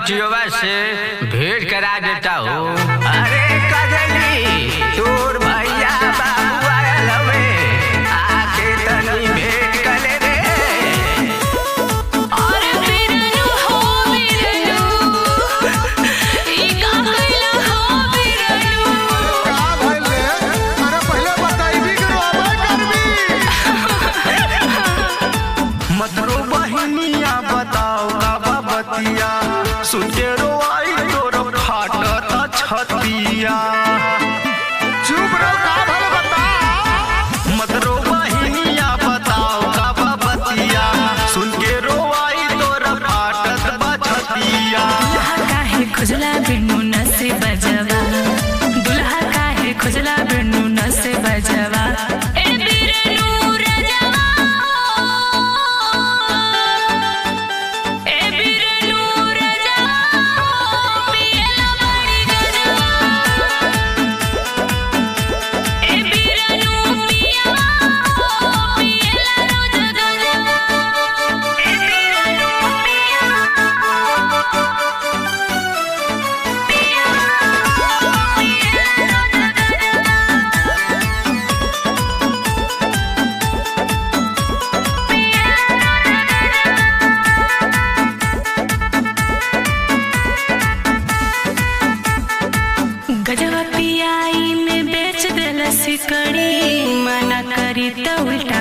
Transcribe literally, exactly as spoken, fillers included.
बचियोवा से भेंट करा देता हूँ। अरे कजली तोर भैया बाबू आयल हवे, आके तनी भेंट कर रे। अरे बिरनु हो बिरनु, ई का कइला हो बिरनु। का भइल रे? अरे पहले बताइबी कि रोबे करबी। मतरो बहिनिया बताओ का बतिया, सुन के रोई तोर फाटत छतिया। चुप रहो, का भइल बता। मतरो बहिनिया बताओ का बतिया, सुन के रोई तोर फाटत छतिया। दुल्हा काहे खुजला बिरनु न से बजवा, दुल्हा काहे खुजला बिरनु न से बजवा। ए बिरनु रजवा, ए बिरनु रजवा, पियला बड़ी गजवा। ए बिरनु पियवा, पियला रोज गजवा। ए बिरनु गजवा पियाई में बेच देला सिकड़ी, मना करी त उल्टा